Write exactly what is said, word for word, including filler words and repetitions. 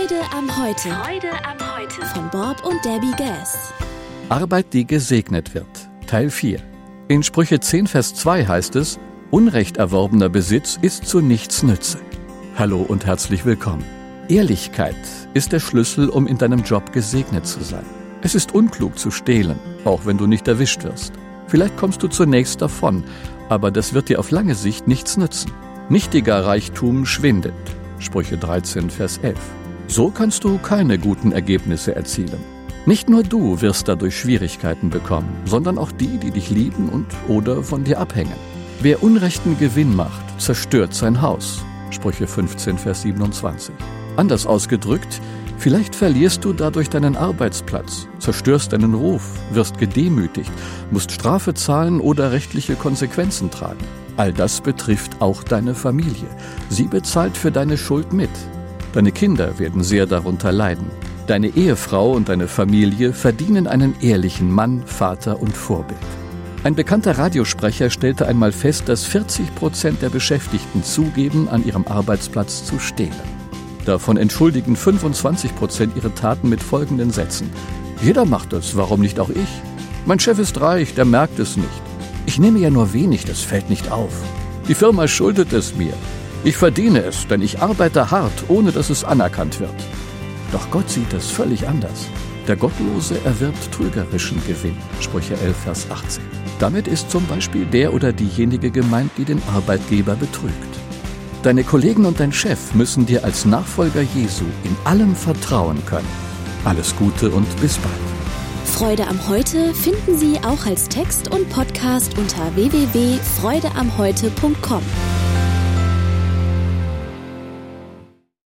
Freude am Heute. Freude am Heute. Von Bob und Debbie Gass. Arbeit, die gesegnet wird. Teil vier. In Sprüche zehn, Vers zwei heißt es: Unrecht erworbener Besitz ist zu nichts Nütze. Hallo und herzlich willkommen. Ehrlichkeit ist der Schlüssel, um in deinem Job gesegnet zu sein. Es ist unklug zu stehlen, auch wenn du nicht erwischt wirst. Vielleicht kommst du zunächst davon, aber das wird dir auf lange Sicht nichts nützen. Nichtiger Reichtum schwindet. Sprüche dreizehn, Vers elf. So kannst du keine guten Ergebnisse erzielen. Nicht nur du wirst dadurch Schwierigkeiten bekommen, sondern auch die, die dich lieben und oder von dir abhängen. Wer unrechten Gewinn macht, zerstört sein Haus. Sprüche fünfzehn, Vers siebenundzwanzig. Anders ausgedrückt, vielleicht verlierst du dadurch deinen Arbeitsplatz, zerstörst deinen Ruf, wirst gedemütigt, musst Strafe zahlen oder rechtliche Konsequenzen tragen. All das betrifft auch deine Familie. Sie bezahlt für deine Schuld mit. Deine Kinder werden sehr darunter leiden. Deine Ehefrau und deine Familie verdienen einen ehrlichen Mann, Vater und Vorbild. Ein bekannter Radiosprecher stellte einmal fest, dass vierzig Prozent der Beschäftigten zugeben, an ihrem Arbeitsplatz zu stehlen. Davon entschuldigen fünfundzwanzig Prozent ihre Taten mit folgenden Sätzen: Jeder macht es, warum nicht auch ich? Mein Chef ist reich, der merkt es nicht. Ich nehme ja nur wenig, das fällt nicht auf. Die Firma schuldet es mir. Ich verdiene es, denn ich arbeite hart, ohne dass es anerkannt wird. Doch Gott sieht es völlig anders. Der Gottlose erwirbt trügerischen Gewinn. Sprüche elf, Vers achtzehn. Damit ist zum Beispiel der oder diejenige gemeint, die den Arbeitgeber betrügt. Deine Kollegen und dein Chef müssen dir als Nachfolger Jesu in allem vertrauen können. Alles Gute und bis bald. Freude am Heute finden Sie auch als Text und Podcast unter w w w punkt freude am heute punkt com.